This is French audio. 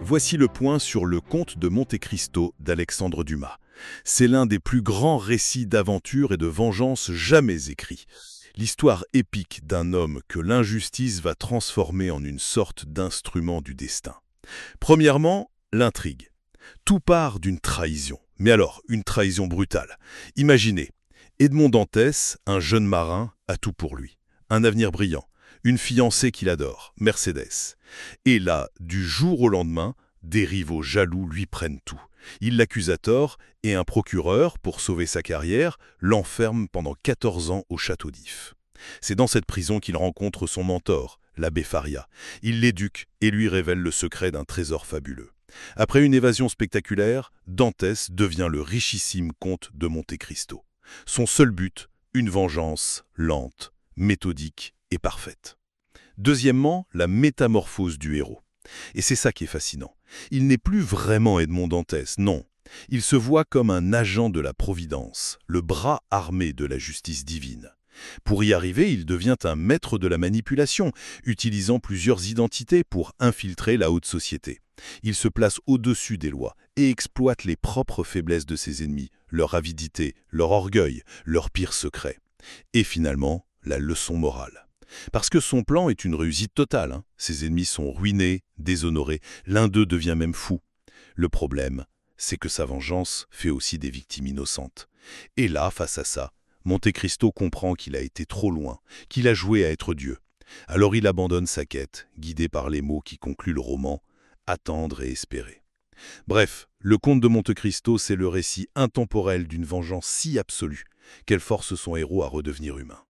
Voici le point sur le Comte de Monte Cristo d'Alexandre Dumas. C'est l'un des plus grands récits d'aventure et de vengeance jamais écrits. L'histoire épique d'un homme que l'injustice va transformer en une sorte d'instrument du destin. Premièrement, l'intrigue. Tout part d'une trahison. Mais alors, une trahison brutale. Imaginez, Edmond Dantès, un jeune marin, a tout pour lui. Un avenir brillant, une fiancée qu'il adore, Mercédès. Et là, du jour au lendemain, des rivaux jaloux lui prennent tout. Ils l'accusent à tort et un procureur, pour sauver sa carrière, l'enferme pendant 14 ans au château d'If. C'est dans cette prison qu'il rencontre son mentor, l'abbé Faria. Il l'éduque et lui révèle le secret d'un trésor fabuleux. Après une évasion spectaculaire, Dantès devient le richissime comte de Monte Cristo. Son seul but, une vengeance lente, méthodique et parfaite. Deuxièmement, la métamorphose du héros. Et c'est ça qui est fascinant. Il n'est plus vraiment Edmond Dantès, non. Il se voit comme un agent de la Providence, le bras armé de la justice divine. Pour y arriver, il devient un maître de la manipulation, utilisant plusieurs identités pour infiltrer la haute société. Il se place au-dessus des lois et exploite les propres faiblesses de ses ennemis, leur avidité, leur orgueil, leurs pires secrets. Et finalement, la leçon morale. Parce que son plan est une réussite totale. Ses ennemis sont ruinés, déshonorés, l'un d'eux devient même fou. Le problème, c'est que sa vengeance fait aussi des victimes innocentes. Et là, face à ça, Monte Cristo comprend qu'il a été trop loin, qu'il a joué à être Dieu. Alors il abandonne sa quête, guidé par les mots qui concluent le roman, attendre et espérer. Bref, le Comte de Monte Cristo, c'est le récit intemporel d'une vengeance si absolue qu'elle force son héros à redevenir humain.